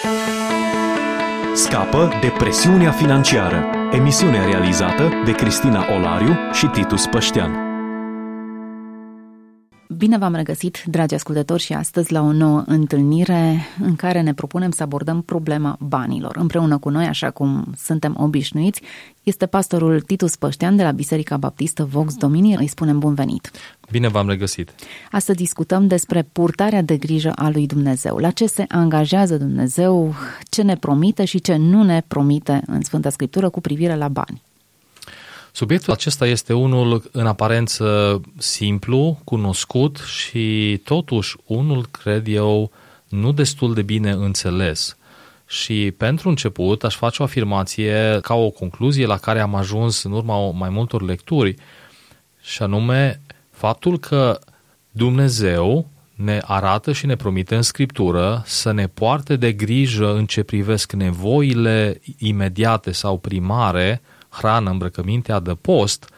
Scapă de presiunea financiară. Emisiune realizată de Cristina Olariu și Titus Păștean. Bine v-am regăsit, dragi ascultători, și astăzi la o nouă întâlnire în care ne propunem să abordăm problema banilor. Împreună cu noi, așa cum suntem obișnuiți, este pastorul Titus Păștean de la Biserica Baptistă Vox Domini. Îi spunem bun venit! Bine v-am regăsit! Astăzi discutăm despre purtarea de grijă a lui Dumnezeu. La ce se angajează Dumnezeu, ce ne promite și ce nu ne promite în Sfânta Scriptură cu privire la bani. Subiectul acesta este unul în aparență simplu, cunoscut și totuși unul, cred eu, nu destul de bine înțeles. Și pentru început aș face o afirmație ca o concluzie la care am ajuns în urma mai multor lecturi, și anume faptul că Dumnezeu ne arată și ne promite în Scriptură să ne poarte de grijă în ce privesc nevoile imediate sau primare, hrană, îmbrăcăminte, adăpost,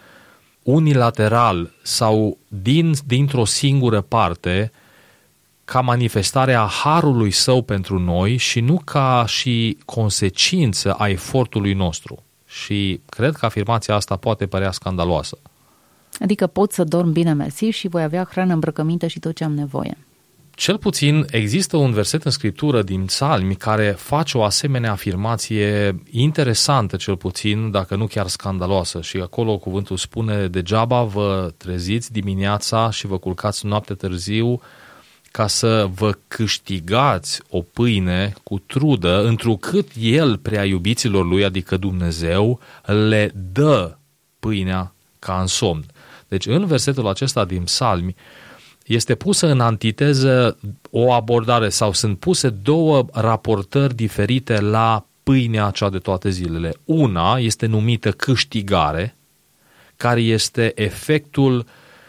unilateral sau dintr-o singură parte, ca manifestare a harului său pentru noi și nu ca și consecință a efortului nostru. Și cred că afirmația asta poate părea scandaloasă. Adică pot să dorm bine, mersi, și voi avea hrană, îmbrăcăminte și tot ce am nevoie. Cel puțin există un verset în Scriptură din Psalmi care face o asemenea afirmație interesantă, cel puțin, dacă nu chiar scandaloasă. Și acolo cuvântul spune: degeaba vă treziți dimineața și vă culcați noapte târziu ca să vă câștigați o pâine cu trudă, întrucât El, prea iubiților Lui, adică Dumnezeu, le dă pâinea ca în somn. Deci în versetul acesta din Psalmi este pusă în antiteză o abordare sau sunt puse două raportări diferite la pâinea cea de toate zilele. Una este numită câștigare, care este efectul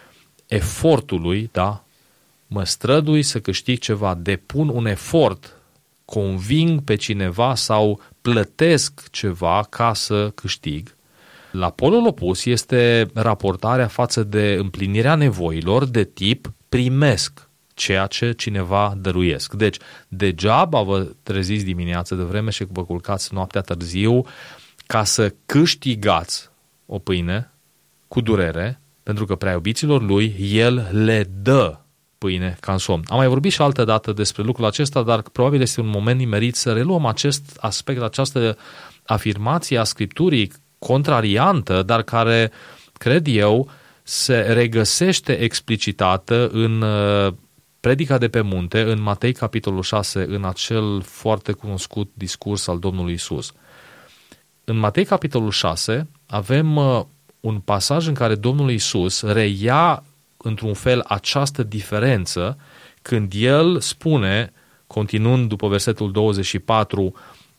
efortului, da? Mă strădui să câștig ceva, depun un efort, conving pe cineva sau plătesc ceva ca să câștig. La polul opus este raportarea față de împlinirea nevoilor de tip primesc ceea ce cineva dăruiesc. Deci, degeaba vă treziți dimineața de vreme și vă culcați noaptea târziu ca să câștigați o pâine cu durere, pentru că prea iubiților Lui, El le dă pâine ca în somn. Am mai vorbit și altă dată despre lucrul acesta, dar probabil este un moment nimerit să reluăm acest aspect, această afirmație a Scripturii contrariantă, dar care, cred eu, se regăsește explicitată în Predica de pe munte, în Matei capitolul 6, în acel foarte cunoscut discurs al Domnului Iisus. În Matei capitolul 6 avem un pasaj în care Domnul Iisus reia într-un fel această diferență când El spune, continuând după versetul 24,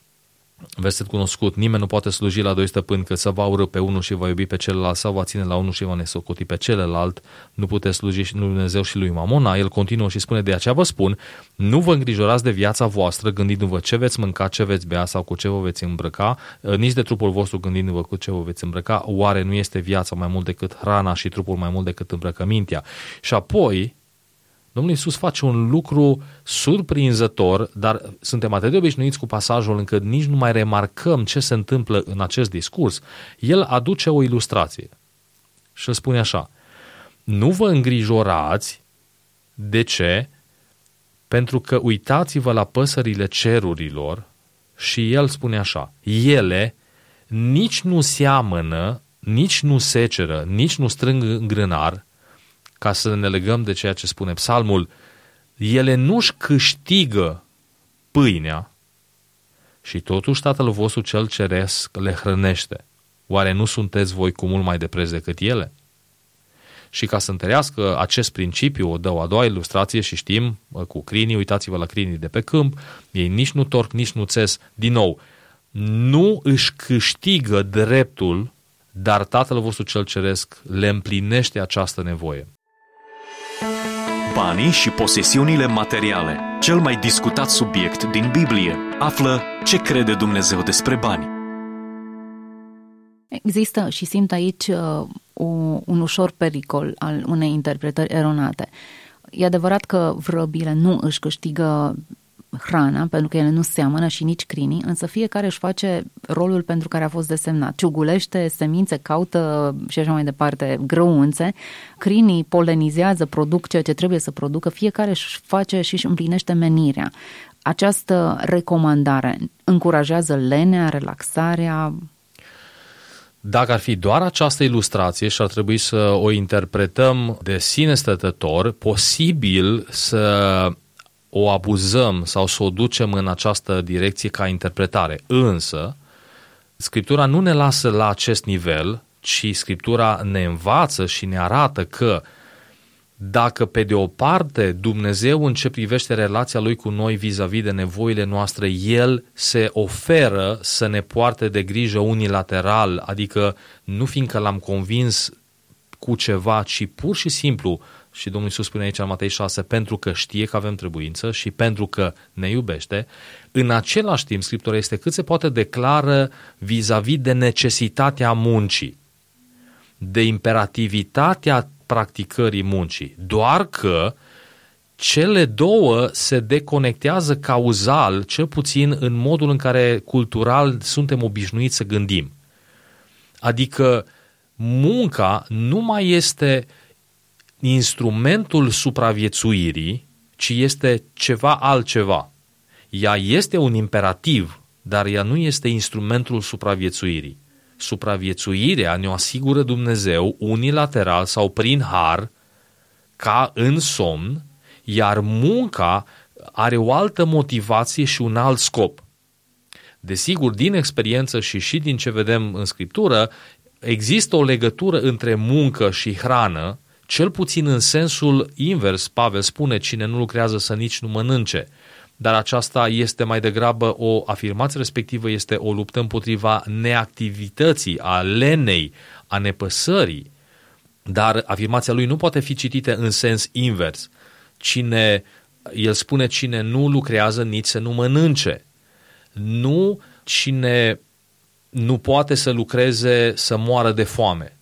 verset cunoscut: nimeni nu poate sluji la doi stăpâni, că să va urâ pe unul și va iubi pe celălalt, sau va ține la unul și va nesocoti pe celălalt. Nu puteți sluji și lui Dumnezeu și lui Mamona. El continuă și spune: de aceea vă spun, nu vă îngrijorați de viața voastră, gândindu-vă ce veți mânca, ce veți bea sau cu ce vă veți îmbrăca, nici de trupul vostru, gândindu-vă cu ce vă veți îmbrăca. Oare nu este viața mai mult decât hrana și trupul mai mult decât îmbrăcămintea? Și apoi Domnul Iisus face un lucru surprinzător, dar suntem atât de obișnuiți cu pasajul încât nici nu mai remarcăm ce se întâmplă în acest discurs. El aduce o ilustrație și îl spune așa: nu vă îngrijorați. De ce? Pentru că uitați-vă la păsările cerurilor, și el spune așa: ele nici nu seamănă, nici nu seceră, nici nu strâng în grânar. Ca să ne legăm de ceea ce spune Psalmul, ele nu-și câștigă pâinea și totuși Tatăl vostru cel ceresc le hrănește. Oare nu sunteți voi cu mult mai de preț decât ele? Și ca să întărească acest principiu, o dă o a doua ilustrație și știm, cu crinii, uitați-vă la crinii de pe câmp, ei nici nu torc, nici nu țes. Din nou, nu își câștigă dreptul, dar Tatăl vostru cel ceresc le împlinește această nevoie. Banii și posesiunile materiale, cel mai discutat subiect din Biblie. Află ce crede Dumnezeu despre bani. Există și simt aici un ușor pericol al unei interpretări eronate. E adevărat că vrăbile nu își câștigă hrana, pentru că ele nu seamănă și nici crinii, însă fiecare își face rolul pentru care a fost desemnat. Ciugulește semințe, caută și așa mai departe grăunțe, crinii polenizează, produc ceea ce trebuie să producă, fiecare își face și își împlinește menirea. Această recomandare încurajează lenea, relaxarea? Dacă ar fi doar această ilustrație și ar trebui să o interpretăm de sine stătător, posibil să o abuzăm sau să o ducem în această direcție ca interpretare. Însă, Scriptura nu ne lasă la acest nivel, ci Scriptura ne învață și ne arată că dacă pe de o parte Dumnezeu în ce privește relația Lui cu noi vis-a-vis de nevoile noastre, El se oferă să ne poarte de grijă unilateral, adică nu fiindcă l-am convins cu ceva, ci pur și simplu, și Domnul Iisus spune aici în Matei 6, pentru că știe că avem trebuință și pentru că ne iubește, în același timp Scriptura este cât se poate de clară vis-a-vis de necesitatea muncii, de imperativitatea practicării muncii, doar că cele două se deconectează cauzal, cel puțin în modul în care cultural suntem obișnuiți să gândim. Adică munca nu mai este instrumentul supraviețuirii, ci este ceva altceva. Ea este un imperativ, dar ea nu este instrumentul supraviețuirii. Supraviețuirea ne-o asigură Dumnezeu unilateral sau prin har, ca în somn, iar munca are o altă motivație și un alt scop. Desigur, din experiență și din ce vedem în Scriptură, există o legătură între muncă și hrană, cel puțin în sensul invers. Pavel spune, cine nu lucrează să nici nu mănânce. Dar aceasta este mai degrabă o afirmație, respectivă este o luptă împotriva neactivității, a lenei, a nepăsării. Dar afirmația lui nu poate fi citită în sens invers. El spune, cine nu lucrează nici să nu mănânce. Nu cine nu poate să lucreze să moară de foame.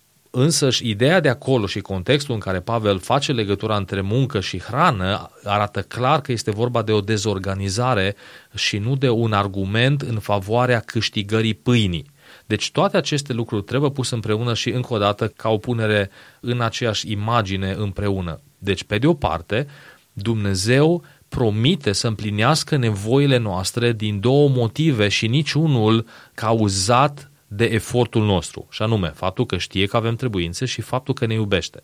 Însăși ideea de acolo și contextul în care Pavel face legătura între muncă și hrană arată clar că este vorba de o dezorganizare și nu de un argument în favoarea câștigării pâinii. Deci toate aceste lucruri trebuie puse împreună și încă o dată ca o punere în aceeași imagine împreună. Deci pe de o parte Dumnezeu promite să împlinească nevoile noastre din două motive și niciunul cauzat de efortul nostru, și anume faptul că știe că avem trebuințe și faptul că ne iubește.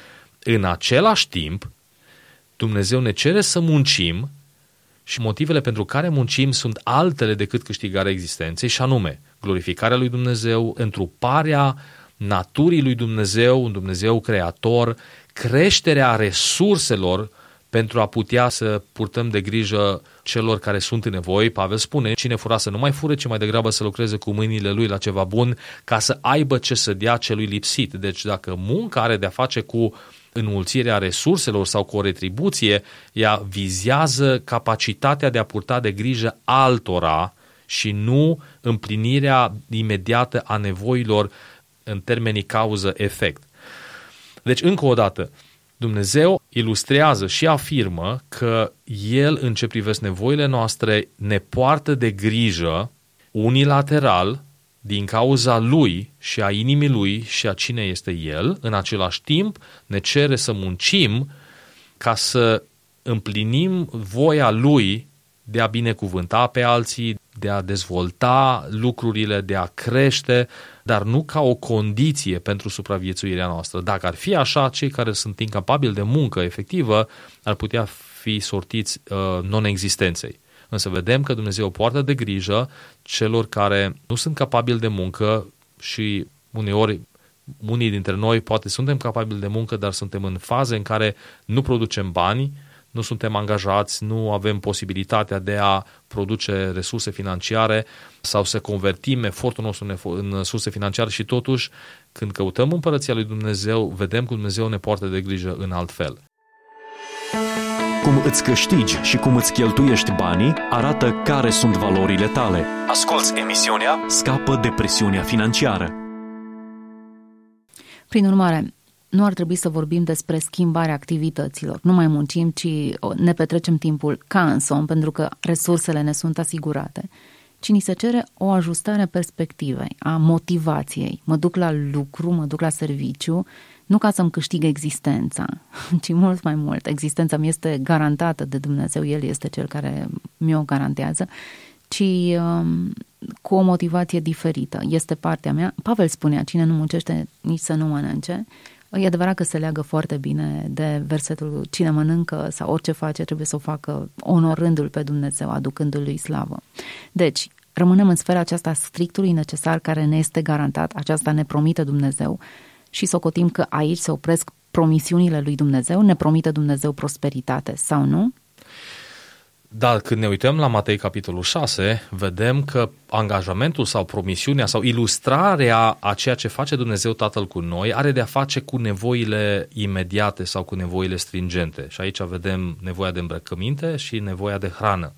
În același timp, Dumnezeu ne cere să muncim și motivele pentru care muncim sunt altele decât câștigarea existenței, și anume glorificarea lui Dumnezeu, întruparea naturii lui Dumnezeu, un Dumnezeu creator, creșterea resurselor pentru a putea să purtăm de grijă celor care sunt în nevoie. Pavel spune, cine fura să nu mai fure, ci mai degrabă să lucreze cu mâinile lui la ceva bun, ca să aibă ce să dea celui lipsit. Deci dacă munca are de-a face cu înmulțirea resurselor sau cu o retribuție, ea vizează capacitatea de a purta de grijă altora și nu împlinirea imediată a nevoilor în termenii cauză-efect. Deci, încă o dată, Dumnezeu ilustrează și afirmă că El, în ce privesc nevoile noastre, ne poartă de grijă unilateral din cauza Lui și a inimii Lui și a cine este El. În același timp ne cere să muncim ca să împlinim voia Lui de a binecuvânta pe alții, de a dezvolta lucrurile, de a crește, dar nu ca o condiție pentru supraviețuirea noastră. Dacă ar fi așa, cei care sunt incapabili de muncă efectivă ar putea fi sortiți non-existenței. Însă vedem că Dumnezeu poartă de grijă celor care nu sunt capabili de muncă și uneori unii dintre noi poate suntem capabili de muncă, dar suntem în faze în care nu producem bani, nu suntem angajați, nu avem posibilitatea de a produce resurse financiare sau să convertim efortul nostru în surse financiare și totuși, când căutăm împărăția lui Dumnezeu, vedem că Dumnezeu ne poartă de grijă în alt fel. Cum îți câștigi și cum îți cheltuiești banii arată care sunt valorile tale. Asculți emisiunea Scapă de presiunea financiară. Prin urmare, nu ar trebui să vorbim despre schimbarea activităților. Nu mai muncim, ci ne petrecem timpul ca în somn, pentru că resursele ne sunt asigurate, ci ni se cere o ajustare a perspectivei, a motivației. Mă duc la lucru, mă duc la serviciu, nu ca să-mi câștig existența, ci mult mai mult. Existența mi este garantată de Dumnezeu, El este Cel care mi-o garantează, ci cu o motivație diferită. Este partea mea. Pavel spunea, cine nu muncește, nici să nu mănânce. E adevărat că se leagă foarte bine de versetul cine mănâncă sau orice face trebuie să o facă onorându-L pe Dumnezeu, aducându-Lui slavă. Deci, rămânem în sfera aceasta strictului necesar care ne este garantat, aceasta ne promite Dumnezeu și socotim că aici se opresc promisiunile lui Dumnezeu, ne promite Dumnezeu prosperitate sau nu? Dar când ne uităm la Matei capitolul 6, vedem că angajamentul sau promisiunea sau ilustrarea a ceea ce face Dumnezeu Tatăl cu noi are de a face cu nevoile imediate sau cu nevoile stringente. Și aici vedem nevoia de îmbrăcăminte și nevoia de hrană.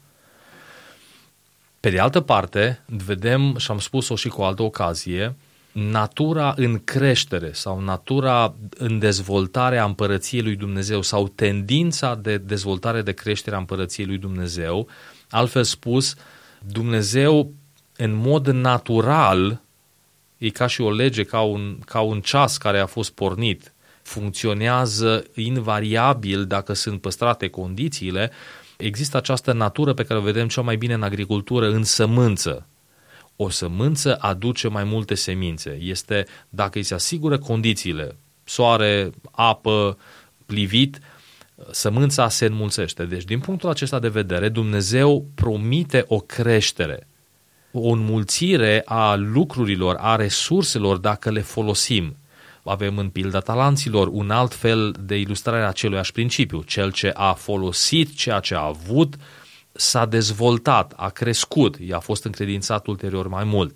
Pe de altă parte, vedem, și am spus-o și cu o altă ocazie, natura în creștere sau natura în dezvoltare a împărăției lui Dumnezeu sau tendința de dezvoltare de creștere a împărăției lui Dumnezeu. Altfel spus, Dumnezeu în mod natural, e ca și o lege, ca un ceas care a fost pornit, funcționează invariabil dacă sunt păstrate condițiile. Există această natură pe care o vedem cel mai bine în agricultură, în sămânță. O sămânță aduce mai multe semințe. Este, dacă îi se asigură condițiile, soare, apă, plivit, sămânța se înmulțește. Deci, din punctul acesta de vedere, Dumnezeu promite o creștere, o înmulțire a lucrurilor, a resurselor, dacă le folosim. Avem în pilda talanților un alt fel de ilustrare a aceluiași principiu. Cel ce a folosit ceea ce a avut s-a dezvoltat, a crescut, i-a fost încredințat ulterior mai mult.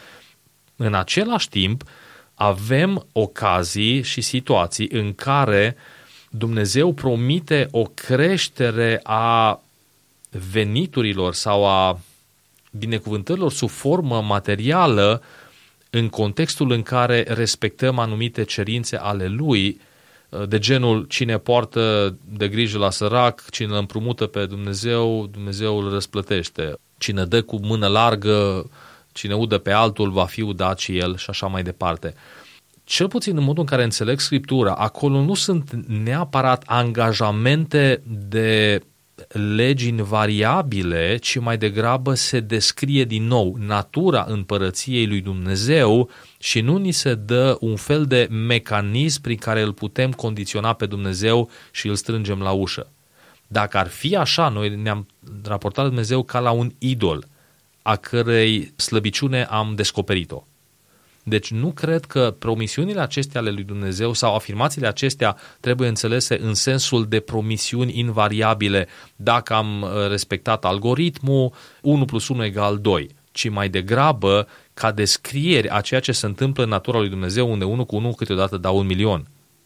În același timp, avem ocazii și situații în care Dumnezeu promite o creștere a veniturilor sau a binecuvântărilor sub formă materială în contextul în care respectăm anumite cerințe ale Lui, de genul cine poartă de grijă la sărac, cine îl împrumută pe Dumnezeu, Dumnezeu îl răsplătește. Cine dă cu mână largă, cine udă pe altul, va fi udat și el și așa mai departe. Cel puțin în modul în care înțeleg Scriptura, acolo nu sunt neapărat angajamente de legi invariabile, ci mai degrabă se descrie din nou natura împărăției lui Dumnezeu și nu ni se dă un fel de mecanism prin care îl putem condiționa pe Dumnezeu și îl strângem la ușă. Dacă ar fi așa, noi ne-am raportat la Dumnezeu ca la un idol, a cărei slăbiciune am descoperit-o. Deci nu cred că promisiunile acestea ale lui Dumnezeu sau afirmațiile acestea trebuie înțelese în sensul de promisiuni invariabile dacă am respectat algoritmul 1 + 1 = 2, ci mai degrabă ca descrieri a ceea ce se întâmplă în natura lui Dumnezeu, unde 1 cu 1 câteodată dau 1.000.000.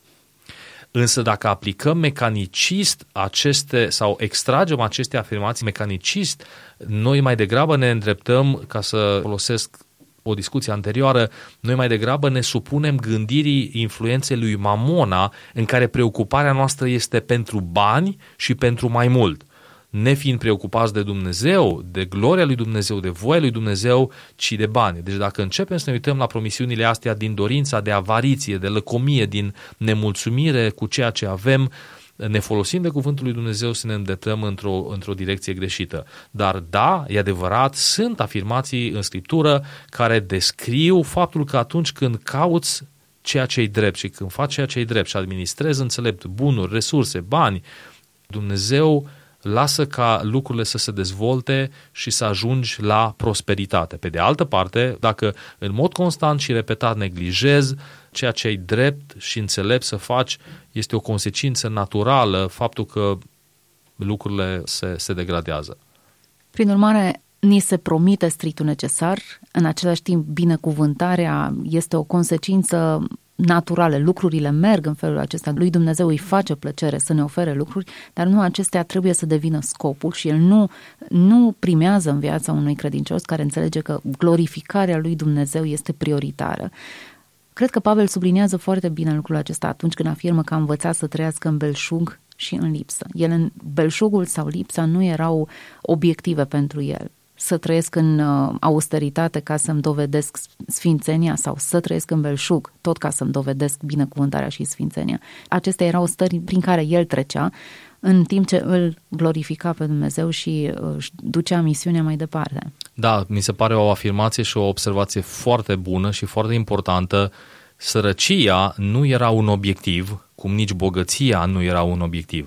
Însă dacă aplicăm mecanicist aceste sau extragem aceste afirmații mecanicist, noi mai degrabă ne îndreptăm, ca să folosesc o discuție anterioară, noi mai degrabă ne supunem gândirii influenței lui Mamona, în care preocuparea noastră este pentru bani și pentru mai mult, nefiind preocupați de Dumnezeu, de gloria lui Dumnezeu, de voia lui Dumnezeu, ci de bani. Deci dacă începem să ne uităm la promisiunile astea din dorința de avariție, de lăcomie, din nemulțumire cu ceea ce avem, ne folosim de cuvântul lui Dumnezeu să ne îndreptăm într-o direcție greșită. Dar da, e adevărat, sunt afirmații în Scriptură care descriu faptul că atunci când cauți ceea ce-i drept și când faci ceea ce-i drept și administrezi înțelept bunuri, resurse, bani, Dumnezeu lasă ca lucrurile să se dezvolte și să ajungi la prosperitate. Pe de altă parte, dacă în mod constant și repetat neglijezi ceea ce ai drept și înțelept să faci, este o consecință naturală faptul că lucrurile se degradează. Prin urmare, ni se promite strictul necesar, în același timp binecuvântarea este o consecință naturale, lucrurile merg în felul acesta, lui Dumnezeu îi face plăcere să ne ofere lucruri, dar nu acestea trebuie să devină scopul și el nu primează în viața unui credincios care înțelege că glorificarea lui Dumnezeu este prioritară. Cred că Pavel subliniază foarte bine lucrul acesta atunci când afirmă că a învățat să trăiască în belșug și în lipsă. Belșugul sau lipsa nu erau obiective pentru el. Să trăiesc în austeritate ca să-mi dovedesc sfințenia sau să trăiesc în belșug, tot ca să-mi dovedesc binecuvântarea și sfințenia. Acestea erau stări prin care el trecea, în timp ce îl glorifica pe Dumnezeu și își ducea misiunea mai departe. Da, mi se pare o afirmație și o observație foarte bună și foarte importantă. Sărăcia nu era un obiectiv, cum nici bogăția nu era un obiectiv.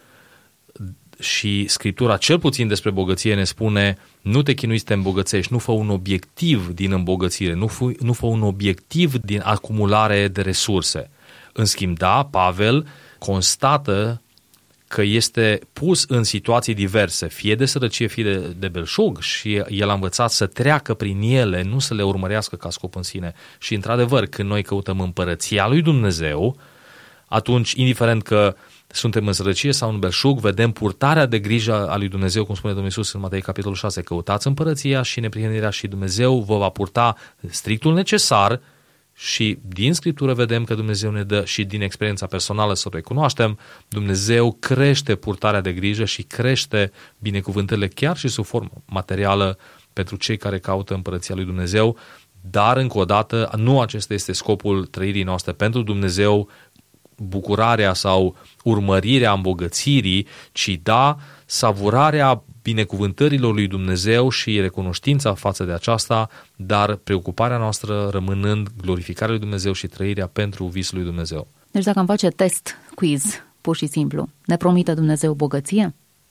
Și Scriptura, cel puțin despre bogăție, ne spune: nu te chinui să te îmbogățești, nu fă un obiectiv din îmbogățire, nu fă un obiectiv din acumulare de resurse. În schimb, da, Pavel constată că este pus în situații diverse, fie de sărăcie, fie de belșug, și el a învățat să treacă prin ele, nu să le urmărească ca scop în sine. Și într-adevăr, când noi căutăm împărăția lui Dumnezeu, atunci, indiferent că suntem în sărăcie sau în belșug, vedem purtarea de grijă a lui Dumnezeu, cum spune Domnul Iisus în Matei capitolul 6, căutați împărăția și neprihănirea și Dumnezeu vă va purta strictul necesar. Și din Scriptură vedem că Dumnezeu ne dă, și din experiența personală să o recunoaștem, Dumnezeu crește purtarea de grijă și crește binecuvântările chiar și sub formă materială pentru cei care caută împărăția lui Dumnezeu, dar încă o dată nu acesta este scopul trăirii noastre pentru Dumnezeu, bucurarea sau urmărirea îmbogățirii, ci savurarea binecuvântărilor lui Dumnezeu și recunoștința față de aceasta, dar preocuparea noastră rămânând glorificarea lui Dumnezeu și trăirea pentru visul lui Dumnezeu. Deci dacă am face test, quiz, pur și simplu, ne promite Dumnezeu bogăție?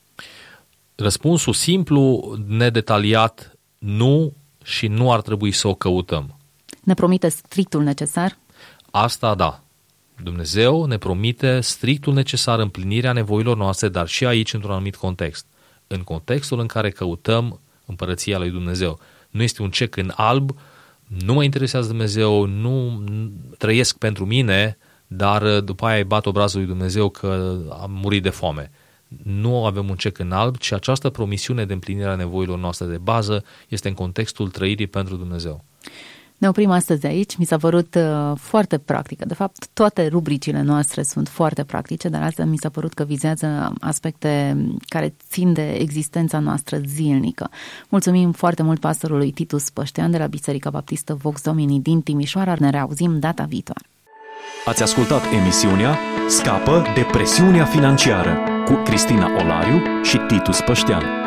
Răspunsul simplu, nedetaliat, nu, și nu ar trebui să o căutăm. Ne promite strictul necesar? Asta da. Dumnezeu ne promite strictul necesar, împlinirea nevoilor noastre, dar și aici într-un anumit context. În contextul în care căutăm împărăția lui Dumnezeu. Nu este un cec în alb, nu mă interesează Dumnezeu, nu trăiesc pentru mine, dar după aia îi bat obrazul lui Dumnezeu că am murit de foame. Nu avem un cec în alb, ci această promisiune de împlinire a nevoilor noastre de bază este în contextul trăirii pentru Dumnezeu. Ne oprim astăzi aici, mi s-a părut foarte practică. De fapt, toate rubricile noastre sunt foarte practice, dar asta mi s-a părut că vizează aspecte care țin de existența noastră zilnică. Mulțumim foarte mult pastorului Titus Păștean de la Biserica Baptistă Vox Domini din Timișoara. Ne reauzim data viitoare. Ați ascultat emisiunea Scapă de presiunea financiară cu Cristina Olariu și Titus Păștean.